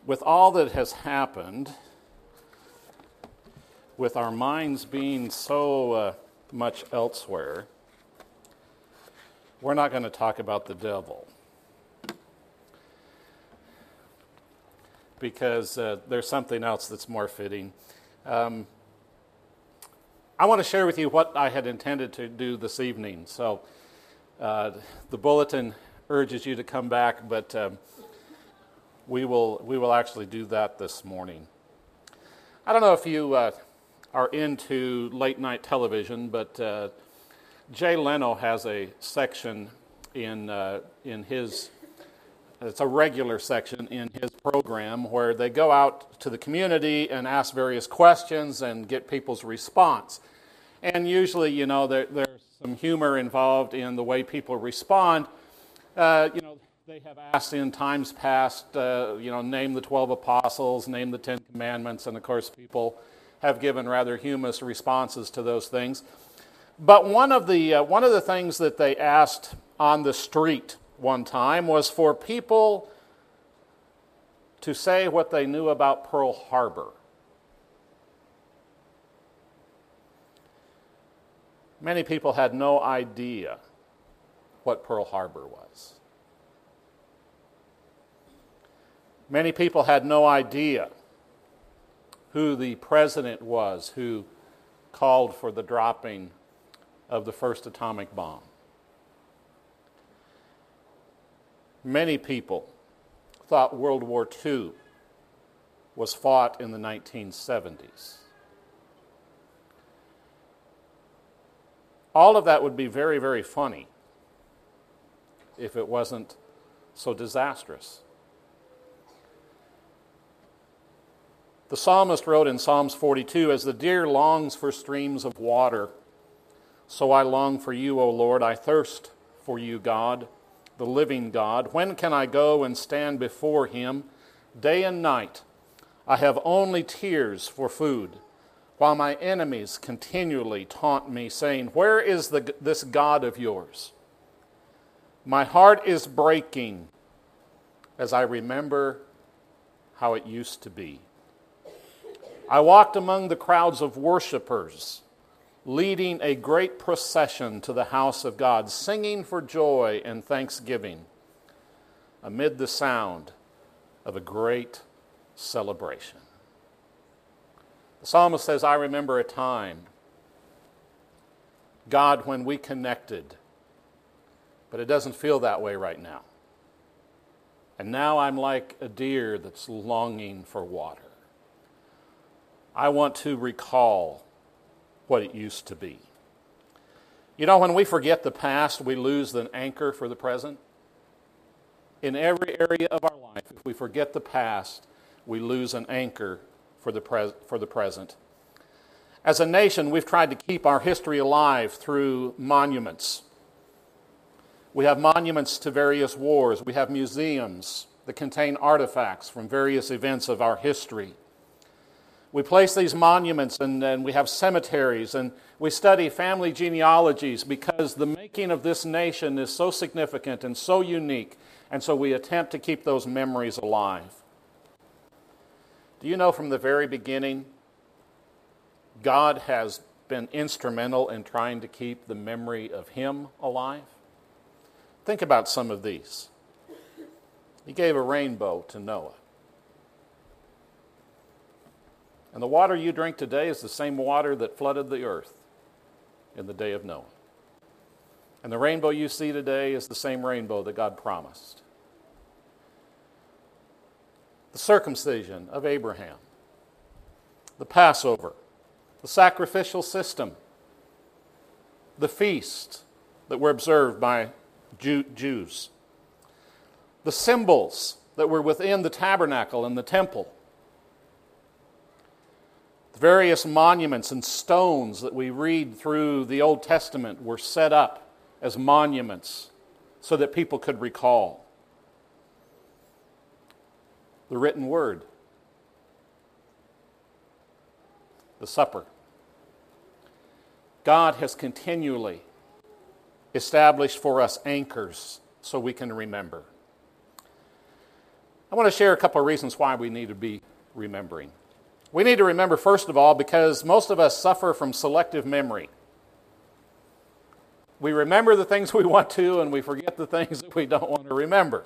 with all that has happened, with our minds being so much elsewhere, we're not going to talk about the devil. Because there's something else that's more fitting. I want to share with you what I had intended to do this evening. So the bulletin urges you to come back, but we will actually do that this morning. I don't know if you are into late night television, but Jay Leno has a section in his. It's a regular section in his program where they go out to the community and ask various questions and get people's response. And usually, there's some humor involved in the way people respond. They have asked in times past, name the 12 apostles, name the 10 commandments, and of course people have given rather humorous responses to those things. But one of the things that they asked on the street one time was for people to say what they knew about Pearl Harbor. Many people had no idea what Pearl Harbor was. Many people had no idea who the president was who called for the dropping of the first atomic bomb. Many people thought World War II was fought in the 1970s. All of that would be very, very funny if it wasn't so disastrous. The psalmist wrote in Psalms 42, "As the deer longs for streams of water, so I long for you, O Lord. I thirst for you, God, the living God. When can I go and stand before him? Day and night I have only tears for food, while my enemies continually taunt me, saying, 'Where is this God of yours?' My heart is breaking as I remember how it used to be. I walked among the crowds of worshipers, leading a great procession to the house of God, singing for joy and thanksgiving amid the sound of a great celebration." The psalmist says, "I remember a time, God, when we connected, but it doesn't feel that way right now. And now I'm like a deer that's longing for water. I want to recall what it used to be." When we forget the past, we lose an anchor for the present. In every area of our life, if we forget the past, we lose an anchor for the present. As a nation, we've tried to keep our history alive through monuments. We have monuments to various wars. We have museums that contain artifacts from various events of our history. We place these monuments and we have cemeteries and we study family genealogies because the making of this nation is so significant and so unique, and so we attempt to keep those memories alive. Do you know from the very beginning, God has been instrumental in trying to keep the memory of Him alive? Think about some of these. He gave a rainbow to Noah. And the water you drink today is the same water that flooded the earth in the day of Noah. And the rainbow you see today is the same rainbow that God promised. The circumcision of Abraham, the Passover, the sacrificial system, the feast that were observed by Jews, the symbols that were within the tabernacle and the temple, the various monuments and stones that we read through the Old Testament were set up as monuments so that people could recall. The written word, the supper. God has continually established for us anchors so we can remember. I want to share a couple of reasons why we need to be remembering. We need to remember, first of all, because most of us suffer from selective memory. We remember the things we want to, and we forget the things that we don't want to remember.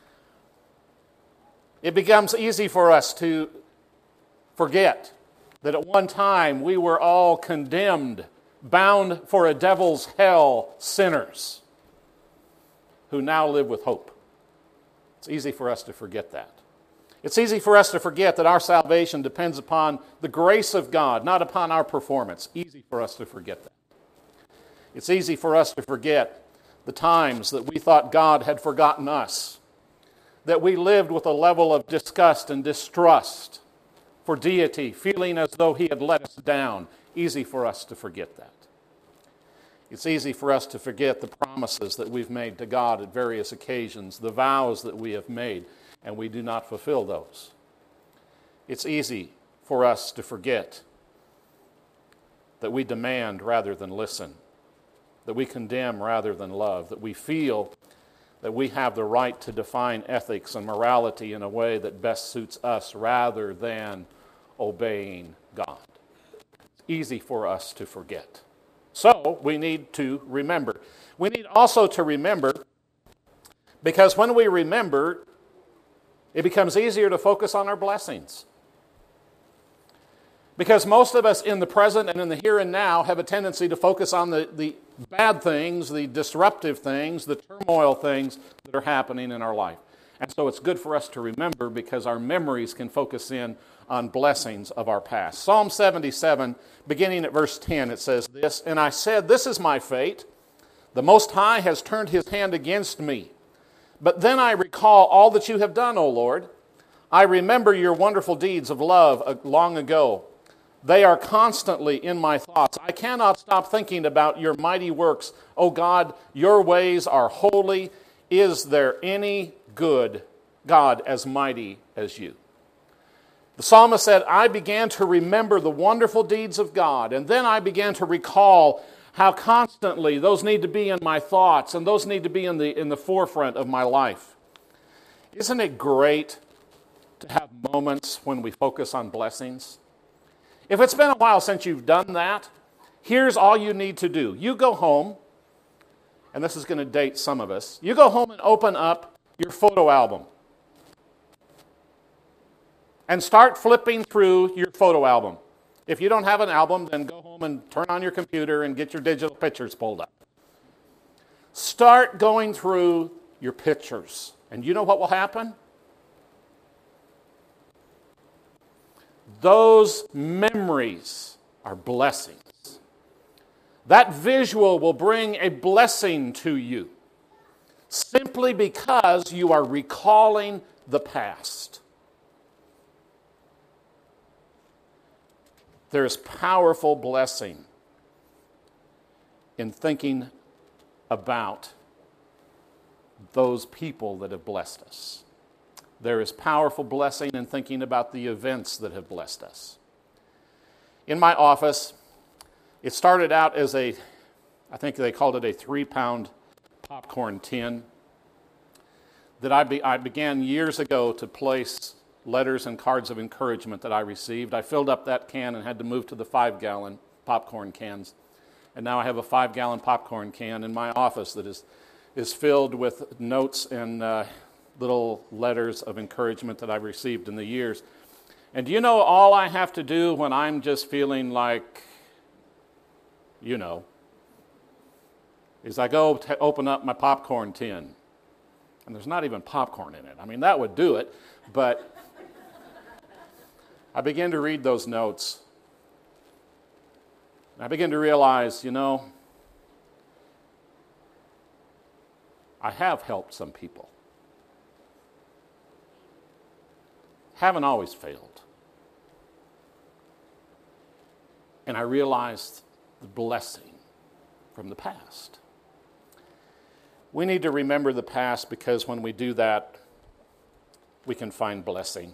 It becomes easy for us to forget that at one time we were all condemned, bound for a devil's hell sinners who now live with hope. It's easy for us to forget that. It's easy for us to forget that our salvation depends upon the grace of God, not upon our performance. Easy for us to forget that. It's easy for us to forget the times that we thought God had forgotten us, that we lived with a level of disgust and distrust for deity, feeling as though He had let us down. Easy for us to forget that. It's easy for us to forget the promises that we've made to God at various occasions, the vows that we have made, and we do not fulfill those. It's easy for us to forget that we demand rather than listen, that we condemn rather than love, that we feel that we have the right to define ethics and morality in a way that best suits us rather than obeying God. It's easy for us to forget. So we need to remember. We need also to remember because when we remember, it becomes easier to focus on our blessings. Because most of us in the present and in the here and now have a tendency to focus on the bad things, the disruptive things, the turmoil things that are happening in our life. And so it's good for us to remember because our memories can focus in on blessings of our past. Psalm 77, beginning at verse 10, it says this, "And I said, this is my fate. The Most High has turned His hand against me. But then I recall all that you have done, O Lord. I remember your wonderful deeds of love long ago. They are constantly in my thoughts. I cannot stop thinking about your mighty works. O God, your ways are holy. Is there any good God as mighty as you?" The psalmist said, I began to remember the wonderful deeds of God, and then I began to recall how constantly those need to be in my thoughts, and those need to be in the forefront of my life. Isn't it great to have moments when we focus on blessings? If it's been a while since you've done that, here's all you need to do. You go home, and this is going to date some of us. You go home and open up your photo album. And start flipping through your photo album. If you don't have an album, then go home and turn on your computer and get your digital pictures pulled up. Start going through your pictures. And you know what will happen? Those memories are blessings. That visual will bring a blessing to you simply because you are recalling the past. There's powerful blessing in thinking about those people that have blessed us. There is powerful blessing in thinking about the events that have blessed us. In my office, it started out as I think they called it a 3-pound popcorn tin that I began years ago to place letters and cards of encouragement that I received. I filled up that can and had to move to the 5-gallon popcorn cans. And now I have a 5-gallon popcorn can in my office that is filled with notes and little letters of encouragement that I've received in the years. And do you know all I have to do when I'm just feeling like, is I go to open up my popcorn tin. And there's not even popcorn in it. I mean, that would do it, but I began to read those notes. And I began to realize, I have helped some people. Haven't always failed. And I realized the blessing from the past. We need to remember the past because when we do that, we can find blessing.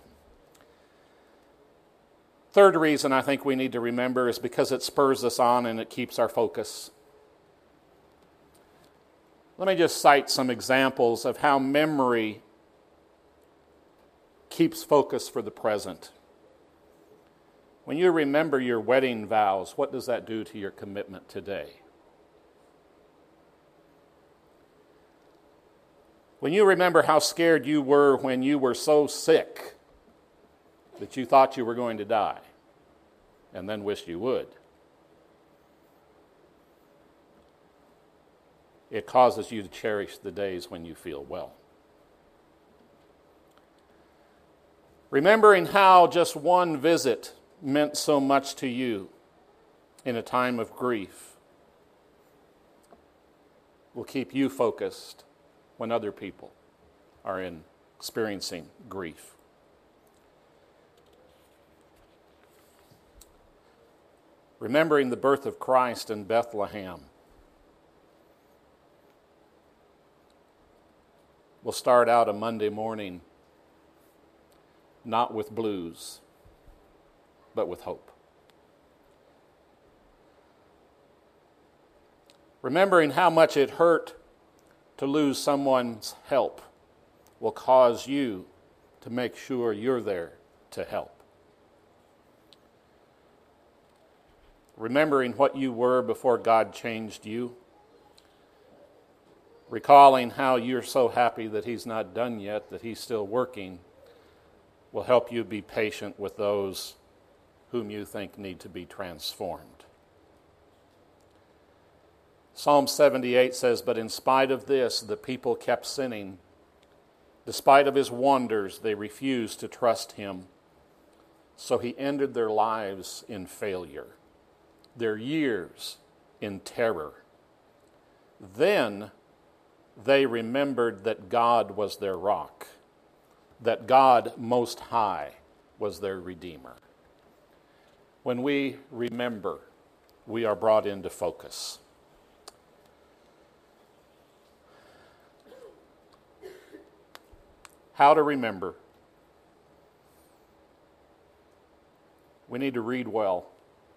Third reason I think we need to remember is because it spurs us on and it keeps our focus. Let me just cite some examples of how memory keeps focus for the present. When you remember your wedding vows, what does that do to your commitment today? When you remember how scared you were when you were so sick that you thought you were going to die and then wished you would, it causes you to cherish the days when you feel well. Remembering how just one visit meant so much to you in a time of grief will keep you focused when other people are experiencing grief. Remembering the birth of Christ in Bethlehem will start out a Monday morning not with blues, but with hope. Remembering how much it hurt to lose someone's help will cause you to make sure you're there to help. Remembering what you were before God changed you, recalling how you're so happy that He's not done yet, that He's still working, will help you be patient with those whom you think need to be transformed. Psalm 78 says, "But in spite of this, the people kept sinning. Despite of His wonders, they refused to trust Him. So He ended their lives in failure, their years in terror. Then they remembered that God was their rock, that God Most High was their Redeemer." When we remember, we are brought into focus. How to remember. We need to read well.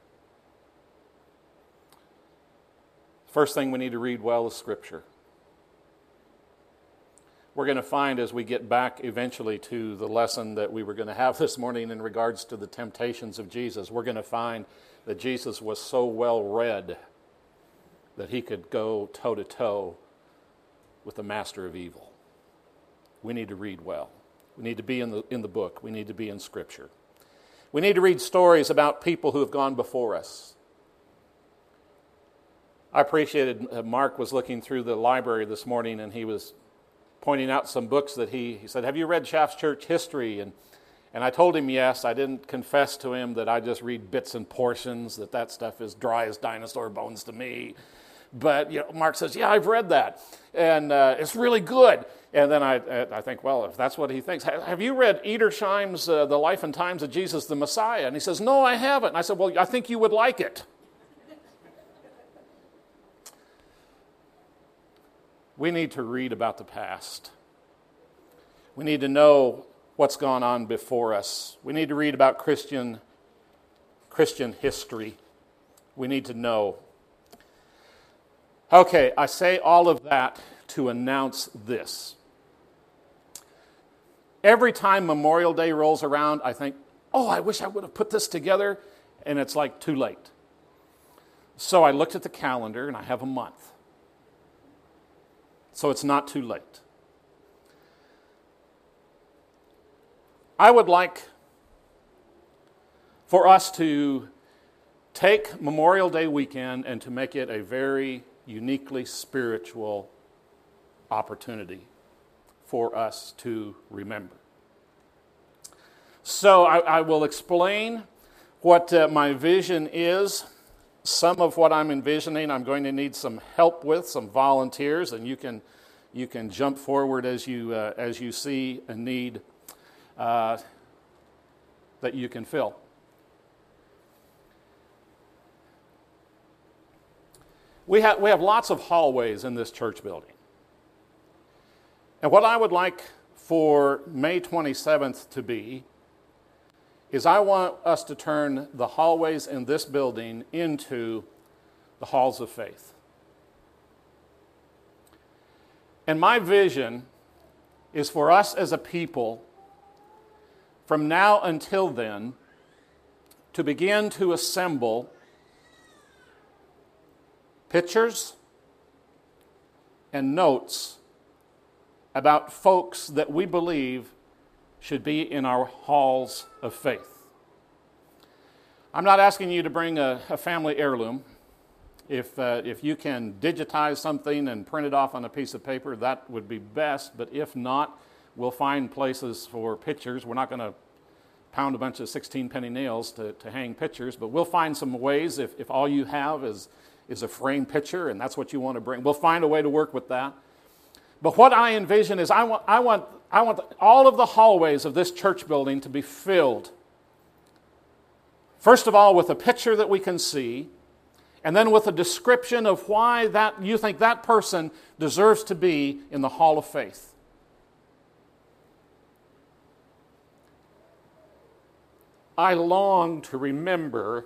First thing we need to read well is Scripture. We're going to find as we get back eventually to the lesson that we were going to have this morning in regards to the temptations of Jesus, we're going to find that Jesus was so well read that He could go toe-to-toe with the master of evil. We need to read well. We need to be in the book. We need to be in Scripture. We need to read stories about people who have gone before us. I appreciated Mark was looking through the library this morning and he was pointing out some books that he said, "Have you read Schaff's Church History?" And I told him yes. I didn't confess to him that I just read bits and portions, that stuff is dry as dinosaur bones to me. But Mark says, "Yeah, I've read that, and it's really good." And then I think, well, if that's what he thinks, have you read Edersheim's The Life and Times of Jesus the Messiah? And he says, "No, I haven't." And I said, "Well, I think you would like it." We need to read about the past. We need to know what's gone on before us. We need to read about Christian history. We need to know. Okay, I say all of that to announce this. Every time Memorial Day rolls around, I think, oh, I wish I would have put this together, and it's like too late. So I looked at the calendar, and I have a month. So it's not too late. I would like for us to take Memorial Day weekend and to make it a very uniquely spiritual opportunity for us to remember. So I will explain what my vision is. Some of what I'm envisioning, I'm going to need some help with, some volunteers, and you can jump forward as you see a need that you can fill. We have lots of hallways in this church building. And what I would like for May 27th to be is I want us to turn the hallways in this building into the halls of faith. And my vision is for us as a people from now until then, to begin to assemble pictures and notes about folks that we believe should be in our halls of faith. I'm not asking you to bring a family heirloom. If you can digitize something and print it off on a piece of paper, that would be best. But if not, we'll find places for pictures. We're not going to pound a bunch of 16-penny nails to hang pictures, but we'll find some ways. If all you have is a framed picture and that's what you want to bring, we'll find a way to work with that. But what I envision is I want all of the hallways of this church building to be filled, first of all, with a picture that we can see, and then with a description of why that you think that person deserves to be in the hall of faith. I long to remember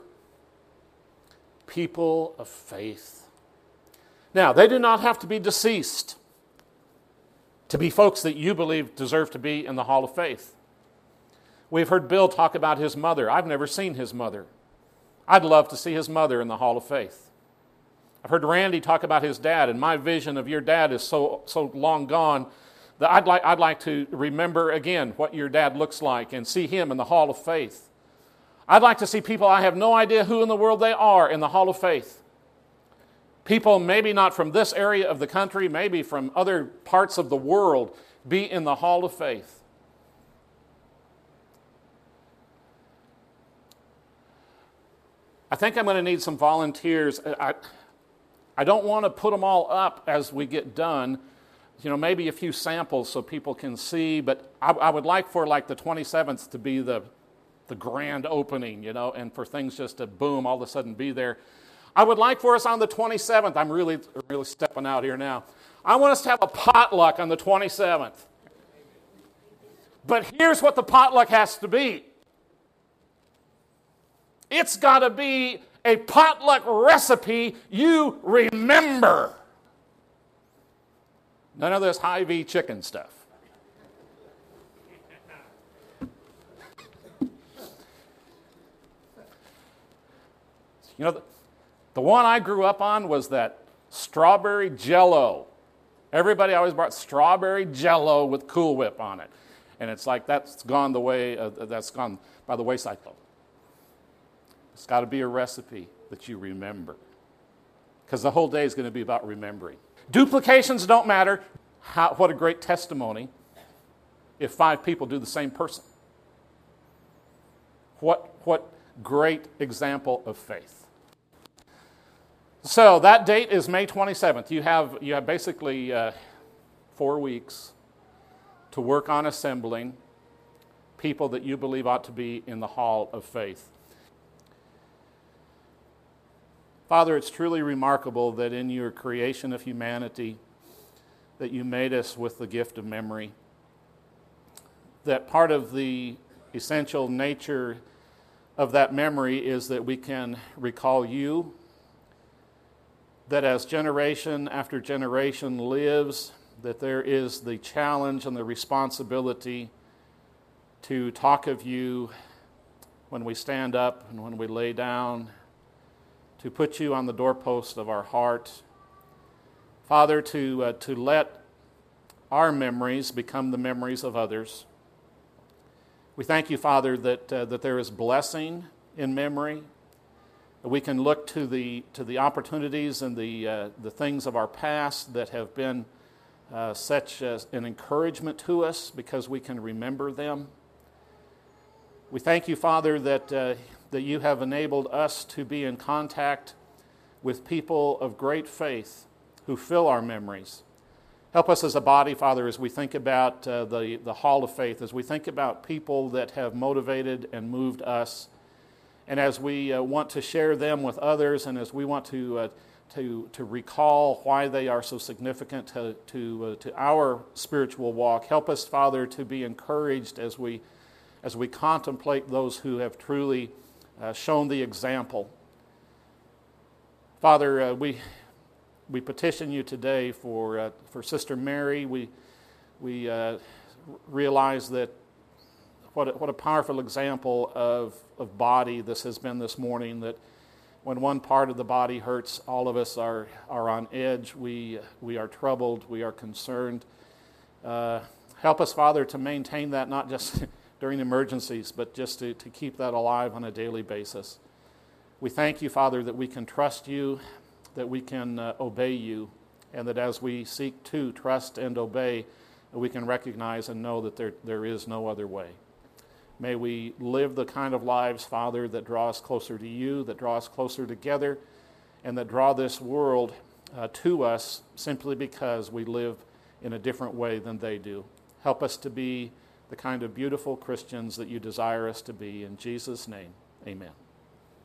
people of faith. Now, they do not have to be deceased to be folks that you believe deserve to be in the hall of faith. We've heard Bill talk about his mother. I've never seen his mother. I'd love to see his mother in the hall of faith. I've heard Randy talk about his dad, and my vision of your dad is so long gone that I'd like to remember again what your dad looks like and see him in the hall of faith. I'd like to see people I have no idea who in the world they are in the hall of faith. People maybe not from this area of the country, maybe from other parts of the world, be in the hall of faith. I think I'm going to need some volunteers. I don't want to put them all up as we get done. Maybe a few samples so people can see, but I would like for like the 27th to be the grand opening, and for things just to boom, all of a sudden be there. I would like for us on the 27th, I'm really stepping out here now. I want us to have a potluck on the 27th. But here's what the potluck has to be. It's got to be a potluck recipe you remember. None of this Hy-Vee chicken stuff. The one I grew up on was that strawberry Jell-O. Everybody always brought strawberry Jell-O with Cool Whip on it. And it's like that's gone by the wayside. It's got to be a recipe that you remember. Because the whole day is going to be about remembering. Duplications don't matter. What a great testimony if 5 people do the same person. What great example of faith. So that date is May 27th. You have basically 4 weeks to work on assembling people that you believe ought to be in the hall of faith. Father, it's truly remarkable that in your creation of humanity, that you made us with the gift of memory. That part of the essential nature of that memory is that we can recall you, that as generation after generation lives, that there is the challenge and the responsibility to talk of you when we stand up and when we lay down, to put you on the doorpost of our heart. Father, to let our memories become the memories of others. We thank you, Father, that there is blessing in memory. We can look to the opportunities and the things of our past that have been such an encouragement to us because we can remember them. We thank you, Father, that you have enabled us to be in contact with people of great faith who fill our memories. Help us as a body, Father, as we think about the hall of faith, as we think about people that have motivated and moved us, and as we want to share them with others, and as we want to recall why they are so significant to our spiritual walk. Help us, Father, to be encouraged as we contemplate those who have truly shown the example. Father, we petition you today for Sister Mary. We realize that what a powerful example of body this has been this morning, that when one part of the body hurts, all of us are on edge. We are troubled. We are concerned. Help us, Father, to maintain that not just during emergencies, but just to keep that alive on a daily basis. We thank you, Father, that we can trust you, that we can obey you, and that as we seek to trust and obey, we can recognize and know that there is no other way. May we live the kind of lives, Father, that draw us closer to you, that draw us closer together, and that draw this world to us simply because we live in a different way than they do. Help us to be the kind of beautiful Christians that you desire us to be. In Jesus' name, amen.